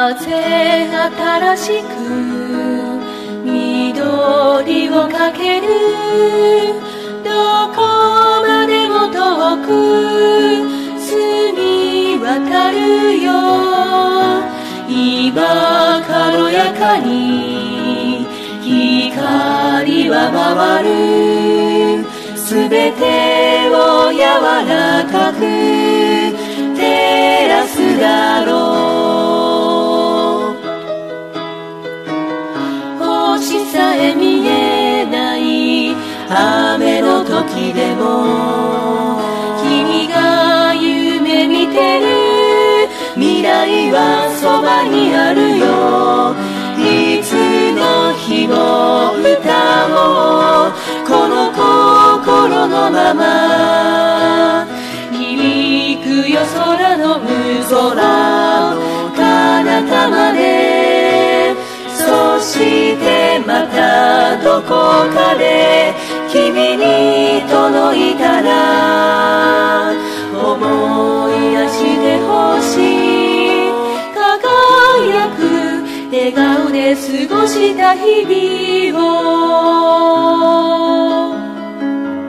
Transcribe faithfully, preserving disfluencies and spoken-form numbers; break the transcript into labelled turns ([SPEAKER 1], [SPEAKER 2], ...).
[SPEAKER 1] ぜ新しく緑をかける。どこまでも遠く澄み渡るよ。今軽やかに光は回る。すべてを柔らかく照らすだろう。星さえ見えない雨の時でも君が夢見てる未来はそばにあるよ。いつの日も歌おうこの心のまま。響くよ空の向こうの彼方まで。そしてまたどこかで君に届いたら思い出してほしい。輝く笑顔で過ごした日々を